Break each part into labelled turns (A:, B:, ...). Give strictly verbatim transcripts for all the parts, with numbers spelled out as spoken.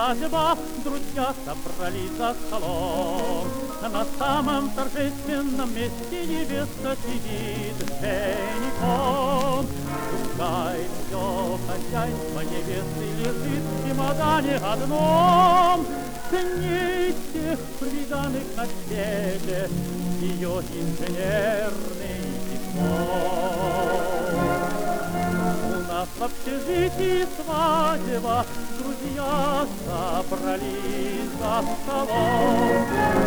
A: свадьба, друзья собрались за столом. На самом торжественном месте невеста сидит с женихом. Пускай все хозяйство невесты лежит в чемодане одном, ценней всех приданых на свете ее инженерный диплом. У нас в общежитии свадьба, друзья собрались за столом.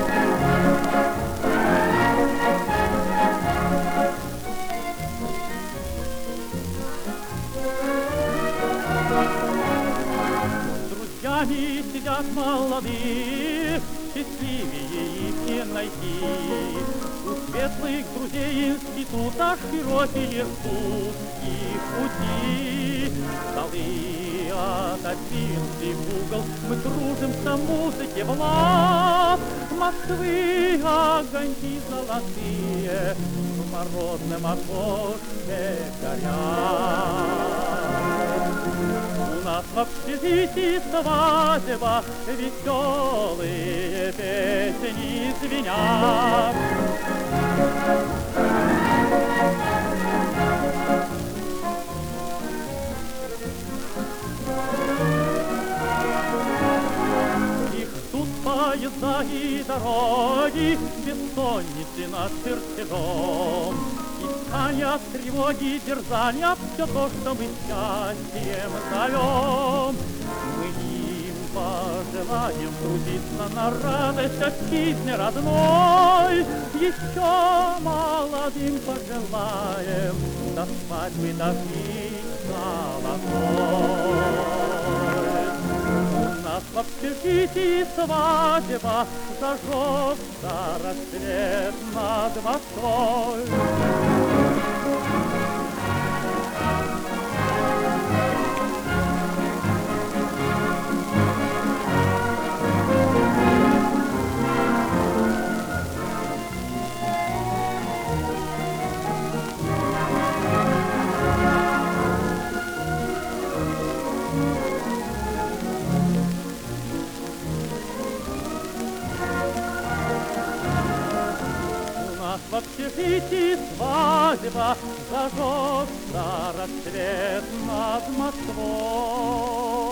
A: С друзьями сидят молодые, счастливее их не найти. У светлых друзей института широкие ждут их пути. Столы отодвинуты в угол, мы кружимся музыке в лад. Москвы огоньки золотые в морозном окошке горят. У нас в общежитии свадьба, веселые песни звенят. Их ждут поезда и дороги, бессонницы над чертежом. Искания, тревоги, дерзания, все то, что мы счастьем зовем. Мы им пожелаем трудиться на радость отчизне родной. Еще молодым пожелаем до свадьбы дожить золотой. У нас в общежитии свадьба, зажегся рассвет над Москвой. В общежитии свадьба, зажегся рассвет над Москвой.